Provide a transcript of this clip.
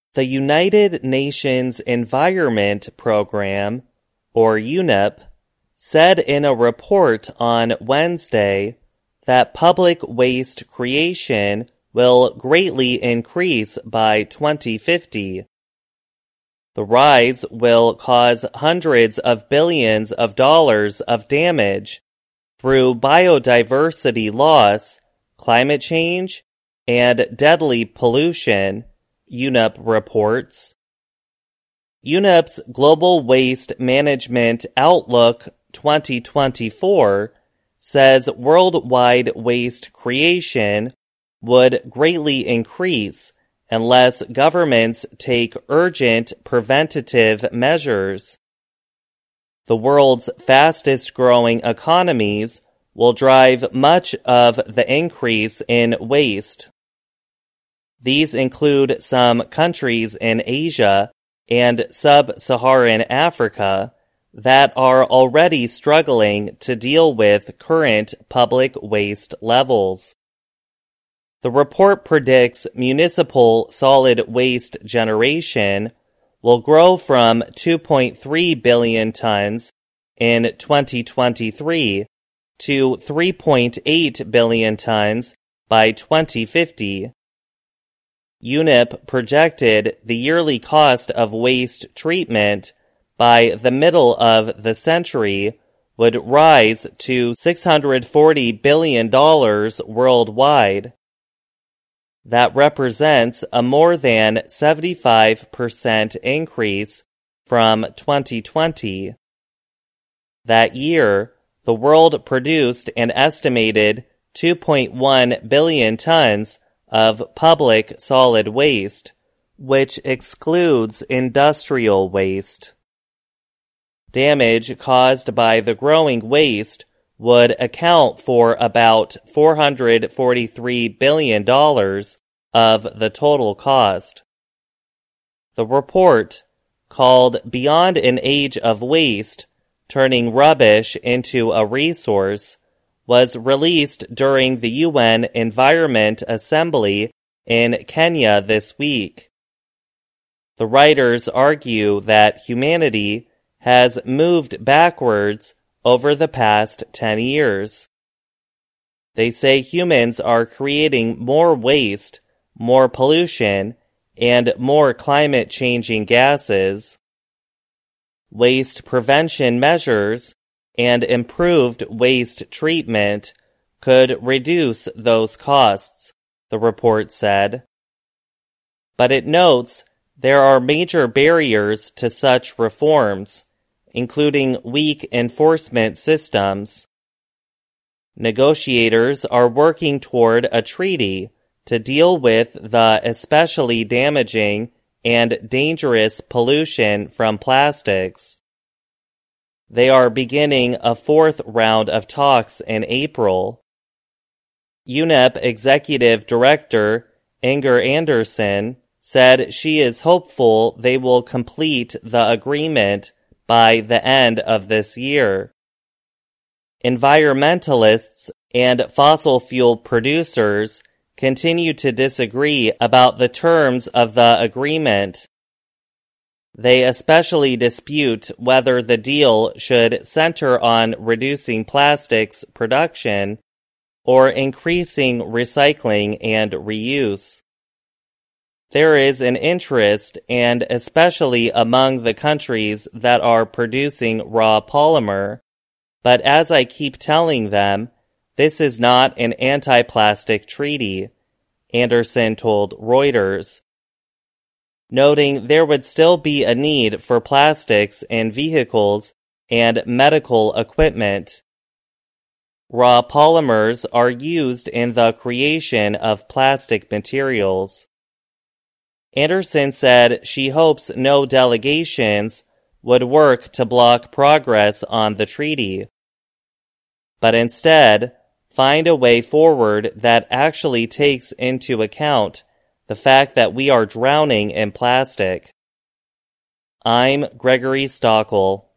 The United Nations Environment Program, or UNEP, said in a report on Wednesday that public waste creation will greatly increase by 2050. The rise will cause hundreds of billions of dollars of damage through biodiversity loss, climate change, and deadly pollution, UNEP reports. UNEP's Global Waste Management Outlook 2024 says worldwide waste creation would greatly increase unless governments take urgent preventative measures. The world's fastest-growing economies will drive much of the increase in waste. These include some countries in Asia and sub-Saharan Africa that are already struggling to deal with current public waste levels. The report predicts municipal solid waste generation will grow from 2.3 billion tons in 2023 to 3.8 billion tons by 2050. UNEP projected the yearly cost of waste treatment by the middle of the century would rise to $640 billion worldwide. That represents a more than 75% increase from 2020. That year, the world produced an estimated 2.1 billion tons of public solid waste, which excludes industrial waste. Damage caused by the growing waste would account for about $443 billion of the total cost. The report, called Beyond an Age of Waste, Turning Rubbish into a Resource, was released during the UN Environment Assembly in Kenya this week. The writers argue that humanity has moved backwards over the past 10 years. They say humans are creating more waste, more pollution, and more climate-changing gases. Waste prevention measures and improved waste treatment could reduce those costs, the report said. But it notes there are major barriers to such reforms, including weak enforcement systems. Negotiators are working toward a treaty to deal with the especially damaging and dangerous pollution from plastics. They are beginning a fourth round of talks in April. UNEP Executive Director Inger Andersen said she is hopeful they will complete the agreement by the end of this year. Environmentalists and fossil fuel producers continue to disagree about the terms of the agreement. They especially dispute whether the deal should center on reducing plastics production or increasing recycling and reuse. There is an interest, and especially among the countries that are producing raw polymer, but as I keep telling them, this is not an anti-plastic treaty, Andersen told Reuters, noting there would still be a need for plastics in vehicles and medical equipment. Raw polymers are used in the creation of plastic materials. Andersen said she hopes no delegations would work to block progress on the treaty, but instead find a way forward that actually takes into account the fact that we are drowning in plastic. I'm Gregory Stockel.